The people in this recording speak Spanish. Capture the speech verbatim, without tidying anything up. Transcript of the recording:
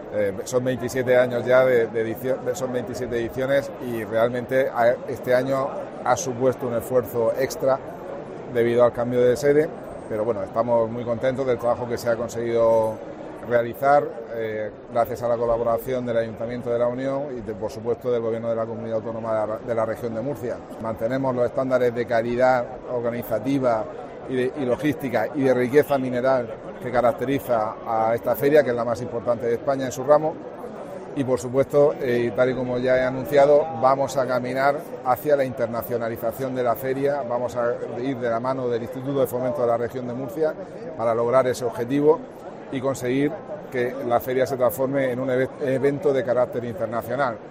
Eh, son veintisiete años ya de, de edición, son veintisiete ediciones y realmente este año ha supuesto un esfuerzo extra debido al cambio de sede, pero bueno, estamos muy contentos del trabajo que se ha conseguido realizar eh, gracias a la colaboración del Ayuntamiento de la Unión y de, por supuesto del Gobierno de la Comunidad Autónoma de la, de la región de Murcia. Mantenemos los estándares de calidad organizativa y, de, y logística y de riqueza mineral que caracteriza a esta feria, que es la más importante de España en su ramo, y por supuesto, eh, tal y como ya he anunciado, vamos a caminar hacia la internacionalización de la feria, vamos a ir de la mano del Instituto de Fomento de la Región de Murcia para lograr ese objetivo y conseguir que la feria se transforme en un evento de carácter internacional.